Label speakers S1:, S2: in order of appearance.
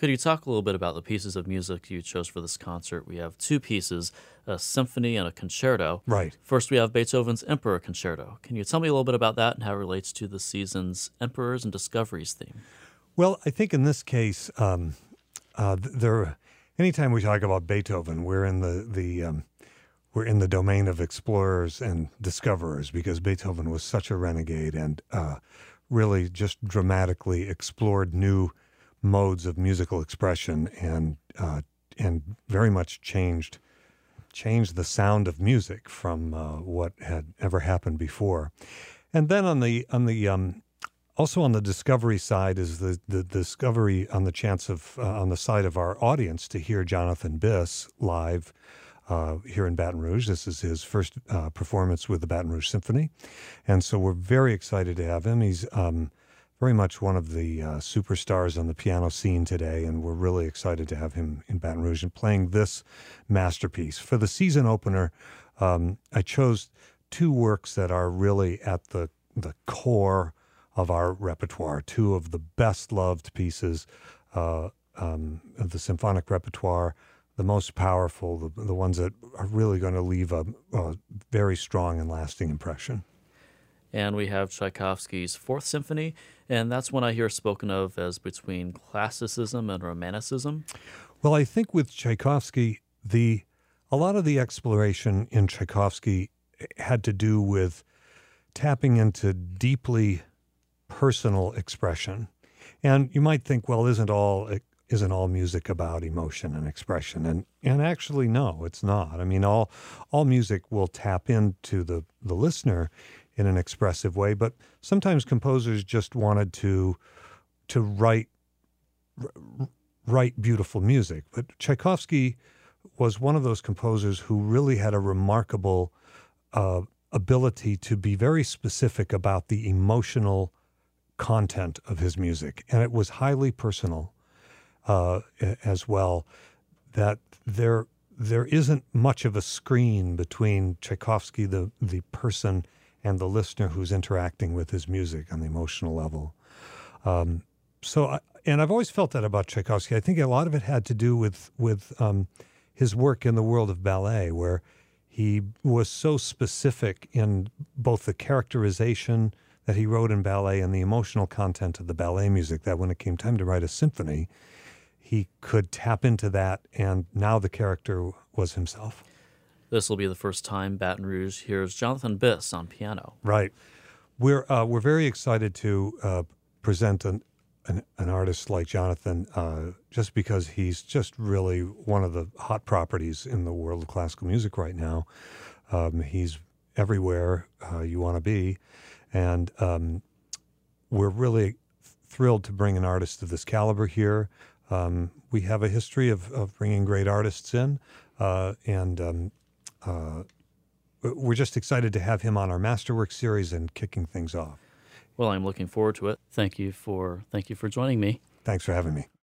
S1: Could you talk a little bit about the pieces of music you chose for this concert? We have two pieces, a symphony and a concerto.
S2: Right.
S1: First, we have Beethoven's Emperor Concerto. Can you tell me a little bit about that and how it relates to the season's Emperors and Discoveries theme?
S2: Well, I think in this case, anytime we talk about Beethoven, we're in we're in the domain of explorers and discoverers, because Beethoven was such a renegade and really just dramatically explored new modes of musical expression and very much changed the sound of music from what had ever happened before. And then also on the discovery side is the discovery on the side of our audience to hear Jonathan Biss live here in Baton Rouge. This is his first performance with the Baton Rouge Symphony, and so we're very excited to have him. He's very much one of the superstars on the piano scene today, and we're really excited to have him in Baton Rouge and playing this masterpiece. For the season opener, I chose two works that are really at the core of our repertoire, two of the best-loved pieces of the symphonic repertoire, the most powerful, the ones that are really going to leave a very strong and lasting impression.
S1: And we have Tchaikovsky's Fourth Symphony, and that's one I hear spoken of as between classicism and romanticism.
S2: Well, I think with Tchaikovsky, a lot of the exploration in Tchaikovsky had to do with tapping into deeply personal expression. And you might think, well, isn't all music about emotion and expression? And actually, no, it's not. I mean, all music will tap into the listener in an expressive way, but sometimes composers just wanted to write beautiful music. But Tchaikovsky was one of those composers who really had a remarkable ability to be very specific about the emotional content of his music, and it was highly personal as well. That there isn't much of a screen between Tchaikovsky, the person, and the listener who's interacting with his music on the emotional level. And I've always felt that about Tchaikovsky. I think a lot of it had to do with his work in the world of ballet, where he was so specific in both the characterization that he wrote in ballet and the emotional content of the ballet music, that when it came time to write a symphony, he could tap into that, and now the character was himself.
S1: This will be the first time Baton Rouge hears Jonathan Biss on piano.
S2: Right. We're very excited to present an artist like Jonathan, just because he's just really one of the hot properties in the world of classical music right now. He's everywhere you want to be, and we're really thrilled to bring an artist of this caliber here. We have a history of bringing great artists in, and we're just excited to have him on our Masterwork series and kicking things off.
S1: Well, I'm looking forward to it. Thank you for joining me.
S2: Thanks for having me.